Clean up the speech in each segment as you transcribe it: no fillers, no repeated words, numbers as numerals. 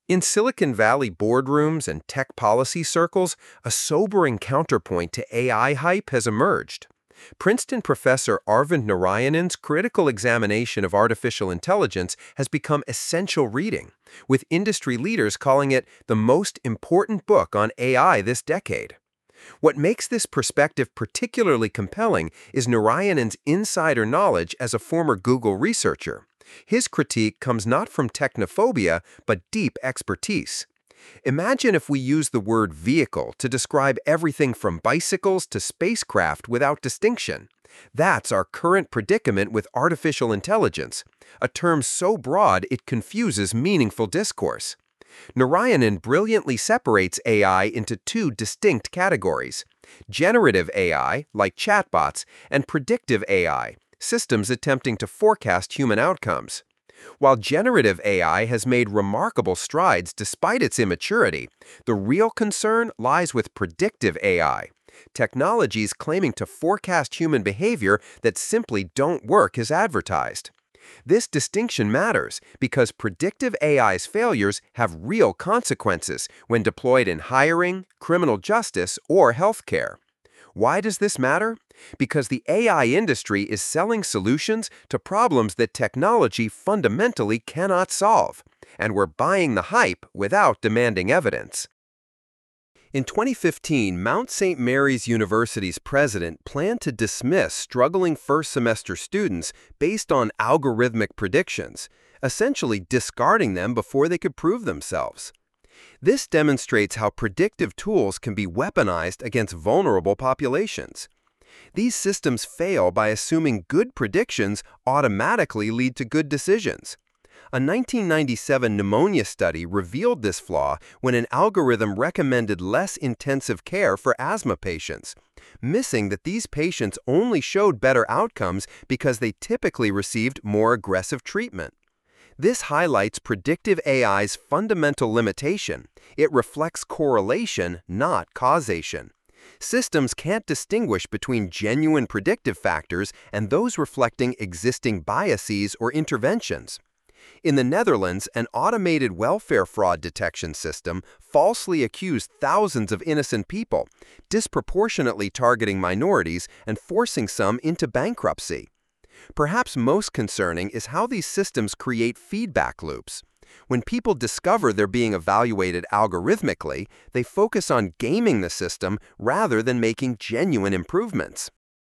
In Silicon Valley boardrooms and tech policy circles, a sobering counterpoint to AI hype has emerged. Princeton professor Arvind Narayanan's critical examination of artificial intelligence has become essential reading, with industry leaders calling it the most important book on AI this decade. What makes this perspective particularly compelling is Narayanan's insider knowledge as a former Google researcher. His critique comes not from technophobia, but deep expertise. Imagine if we use the word vehicle to describe everything from bicycles to spacecraft without distinction. That's our current predicament with artificial intelligence, a term so broad it confuses meaningful discourse. Narayanan brilliantly separates AI into two distinct categories: generative AI, like chatbots, and predictive AI, systems attempting to forecast human outcomes. While generative AI has made remarkable strides despite its immaturity, the real concern lies with predictive AI, technologies claiming to forecast human behavior that simply don't work as advertised. This distinction matters because predictive AI's failures have real consequences when deployed in hiring, criminal justice, or healthcare. Why does this matter? Because the AI industry is selling solutions to problems that technology fundamentally cannot solve, and we're buying the hype without demanding evidence. In 2015, Mount St. Mary's University's president planned to dismiss struggling first-semester students based on algorithmic predictions, essentially discarding them before they could prove themselves. This demonstrates how predictive tools can be weaponized against vulnerable populations. These systems fail by assuming good predictions automatically lead to good decisions. A 1997 pneumonia study revealed this flaw when an algorithm recommended less intensive care for asthma patients, missing that these patients only showed better outcomes because they typically received more aggressive treatment. This highlights predictive AI's fundamental limitation. It reflects correlation, not causation. Systems can't distinguish between genuine predictive factors and those reflecting existing biases or interventions. In the Netherlands, an automated welfare fraud detection system falsely accused thousands of innocent people, disproportionately targeting minorities and forcing some into bankruptcy. Perhaps most concerning is how these systems create feedback loops. When people discover they're being evaluated algorithmically, they focus on gaming the system rather than making genuine improvements.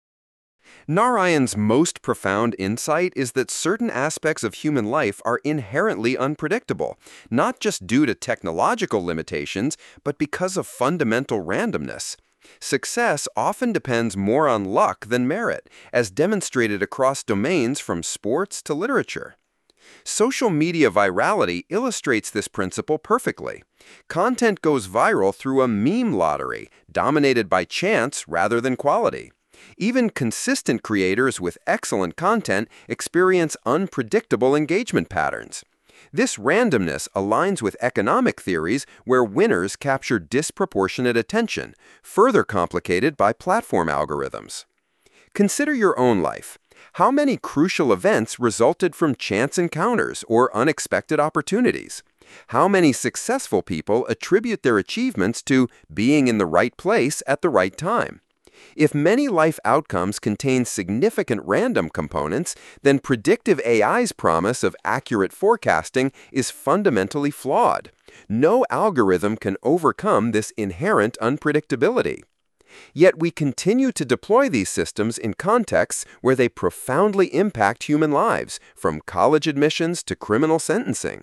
Narayan's most profound insight is that certain aspects of human life are inherently unpredictable, not just due to technological limitations, but because of fundamental randomness. Success often depends more on luck than merit, as demonstrated across domains from sports to literature. Social media virality illustrates this principle perfectly. Content goes viral through a meme lottery, dominated by chance rather than quality. Even consistent creators with excellent content experience unpredictable engagement patterns. This randomness aligns with economic theories where winners capture disproportionate attention, further complicated by platform algorithms. Consider your own life. How many crucial events resulted from chance encounters or unexpected opportunities? How many successful people attribute their achievements to being in the right place at the right time? If many life outcomes contain significant random components, then predictive AI's promise of accurate forecasting is fundamentally flawed. No algorithm can overcome this inherent unpredictability. Yet we continue to deploy these systems in contexts where they profoundly impact human lives, from college admissions to criminal sentencing.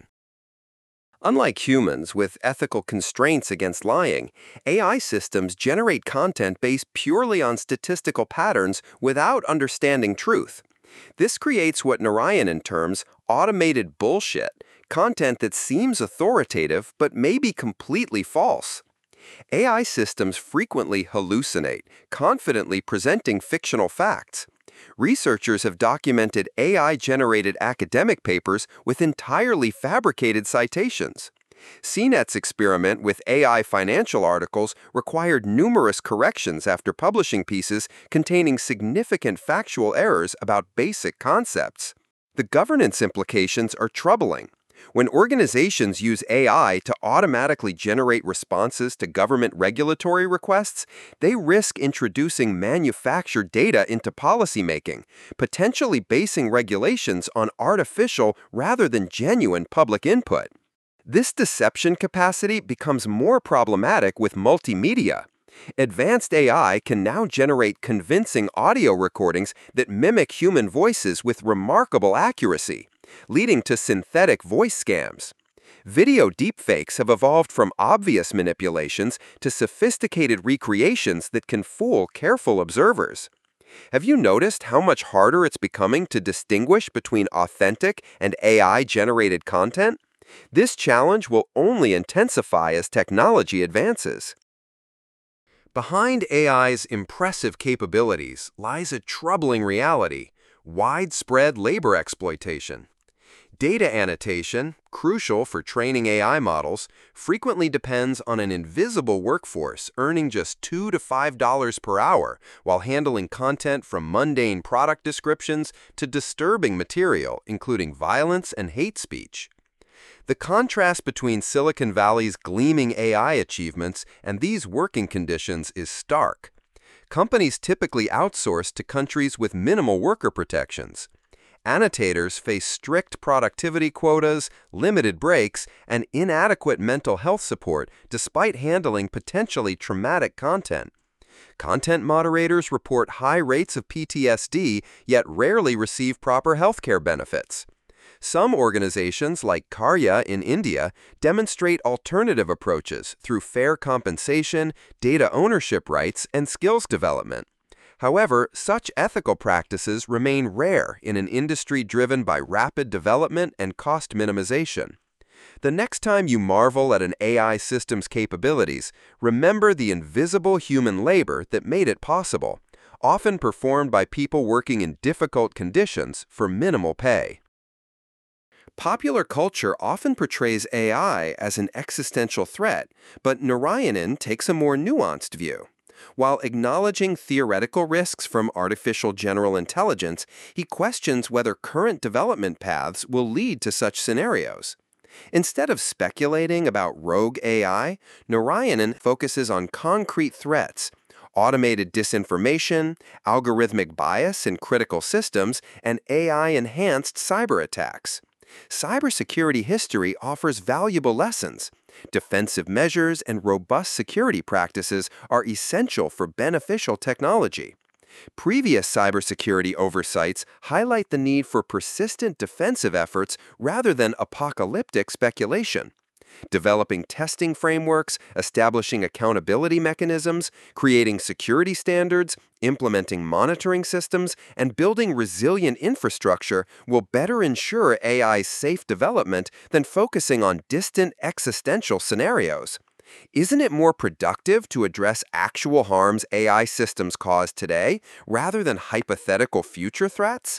Unlike humans with ethical constraints against lying, AI systems generate content based purely on statistical patterns without understanding truth. This creates what Narayanan terms automated bullshit, content that seems authoritative but may be completely false. AI systems frequently hallucinate, confidently presenting fictional facts. Researchers have documented AI-generated academic papers with entirely fabricated citations. CNET's experiment with AI financial articles required numerous corrections after publishing pieces containing significant factual errors about basic concepts. The governance implications are troubling. When organizations use AI to automatically generate responses to government regulatory requests, they risk introducing manufactured data into policymaking, potentially basing regulations on artificial rather than genuine public input. This deception capacity becomes more problematic with multimedia. Advanced AI can now generate convincing audio recordings that mimic human voices with remarkable accuracy, leading to synthetic voice scams. Video deepfakes have evolved from obvious manipulations to sophisticated recreations that can fool careful observers. Have you noticed how much harder it's becoming to distinguish between authentic and AI-generated content? This challenge will only intensify as technology advances. Behind AI's impressive capabilities lies a troubling reality: widespread labor exploitation. Data annotation, crucial for training AI models, frequently depends on an invisible workforce earning just $2 to $5 per hour while handling content from mundane product descriptions to disturbing material, including violence and hate speech. The contrast between Silicon Valley's gleaming AI achievements and these working conditions is stark. Companies typically outsource to countries with minimal worker protections. Annotators face strict productivity quotas, limited breaks, and inadequate mental health support despite handling potentially traumatic content. Content moderators report high rates of PTSD, yet rarely receive proper healthcare benefits. Some organizations, like Karya in India, demonstrate alternative approaches through fair compensation, data ownership rights, and skills development. However, such ethical practices remain rare in an industry driven by rapid development and cost minimization. The next time you marvel at an AI system's capabilities, remember the invisible human labor that made it possible, often performed by people working in difficult conditions for minimal pay. Popular culture often portrays AI as an existential threat, but Narayanan takes a more nuanced view. While acknowledging theoretical risks from artificial general intelligence, he questions whether current development paths will lead to such scenarios. Instead of speculating about rogue AI, Narayanan focuses on concrete threats: automated disinformation, algorithmic bias in critical systems, and AI-enhanced cyber attacks. Cybersecurity history offers valuable lessons. Defensive measures and robust security practices are essential for beneficial technology. Previous cybersecurity oversights highlight the need for persistent defensive efforts rather than apocalyptic speculation. Developing testing frameworks, establishing accountability mechanisms, creating security standards, implementing monitoring systems, and building resilient infrastructure will better ensure AI's safe development than focusing on distant existential scenarios. Isn't it more productive to address actual harms AI systems cause today rather than hypothetical future threats?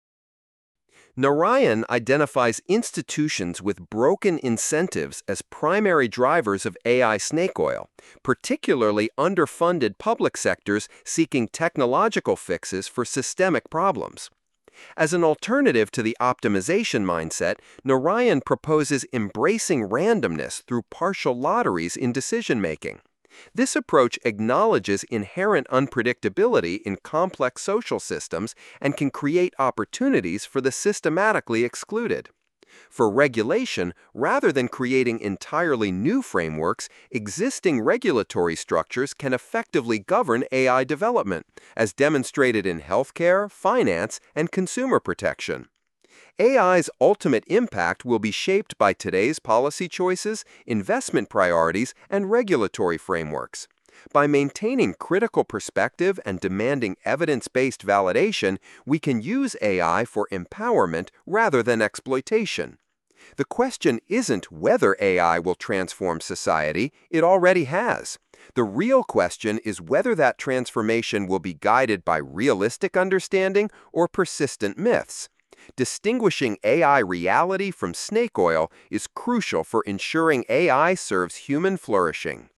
Narayan identifies institutions with broken incentives as primary drivers of AI snake oil, particularly underfunded public sectors seeking technological fixes for systemic problems. As an alternative to the optimization mindset, Narayan proposes embracing randomness through partial lotteries in decision-making. This approach acknowledges inherent unpredictability in complex social systems and can create opportunities for the systematically excluded. For regulation, rather than creating entirely new frameworks, existing regulatory structures can effectively govern AI development, as demonstrated in healthcare, finance, and consumer protection. AI's ultimate impact will be shaped by today's policy choices, investment priorities, and regulatory frameworks. By maintaining critical perspective and demanding evidence-based validation, we can use AI for empowerment rather than exploitation. The question isn't whether AI will transform society; it already has. The real question is whether that transformation will be guided by realistic understanding or persistent myths. Distinguishing AI reality from snake oil is crucial for ensuring AI serves human flourishing.